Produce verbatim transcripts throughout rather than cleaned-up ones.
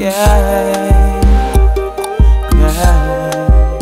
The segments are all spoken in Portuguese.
yeah, yeah.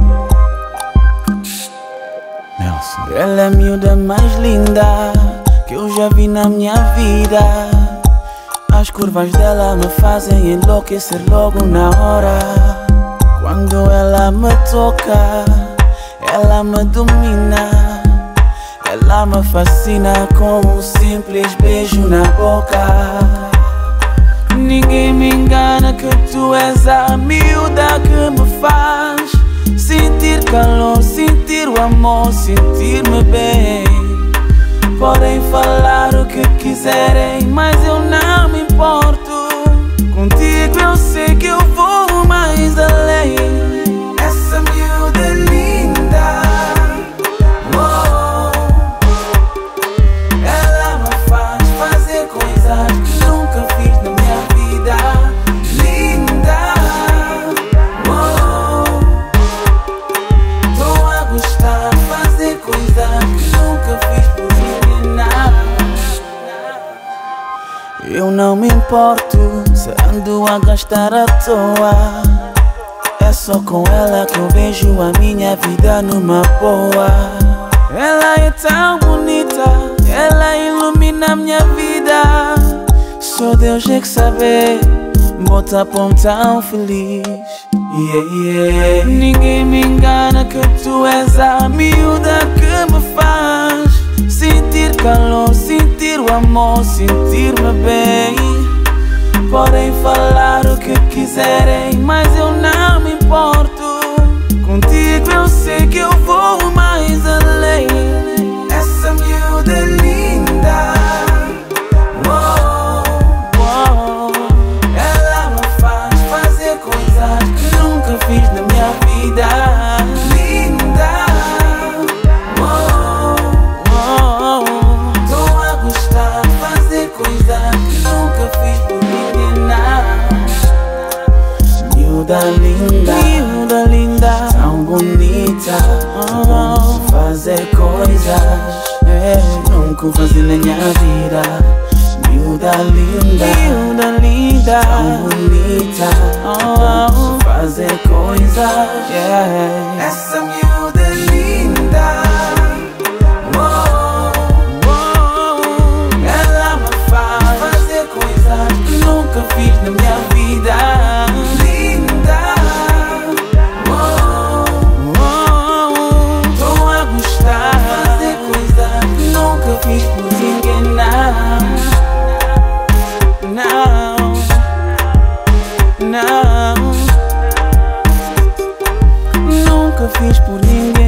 Nelson. Ela é a miúda mais linda que eu já vi na minha vida. As curvas dela me fazem enlouquecer logo na hora. Quando ela me toca, ela me domina. Ela me fascina com um simples beijo na boca. Ninguém me engana que tu és a miúda que me faz sentir calor, sentir o amor, sentir-me bem. Podem falar o que quiserem, mas eu não me importo. Contigo eu sei que eu vou mais além. Essa miúda é linda, oh. Ela me faz fazer coisas que nunca fiz na minha vida. Linda, oh. Tô a gostar de fazer coisas que nunca fiz por ninguém, não. Eu não me importo se ando a gastar à toa. É só com ela que eu vejo a minha vida numa boa. Ela é tão bonita, ela ilumina a minha vida. Só Deus é que sabe, bota pão tão feliz, yeah, yeah. Ninguém me engana que tu és a miúda que me faz sentir calor, sentir o amor, sentir-me bem. Podem falar o que quiserem, mas eu não me importo. Contigo eu sei que eu vou mais além. Essa miúda é linda, oh, oh. Ela me faz fazer coisas que nunca fiz na minha vida. Linda, oh, oh. Tô a gostar de fazer coisas que nunca fiz por ninguém, não. Miúda linda, miúda linda, tão bonita, oh, fazer coisas é, nunca fazer na minha vida. Miúda linda, miúda linda, tão bonita, oh, fazer coisas, yeah. Essa miúda é linda, oh, oh. Ela me faz fazer coisas que nunca fiz na minha vida. Linda, oh, oh. Tô a gostar de fazer coisas que nunca fiz por ninguém, não, não, não. Nunca fiz por ninguém.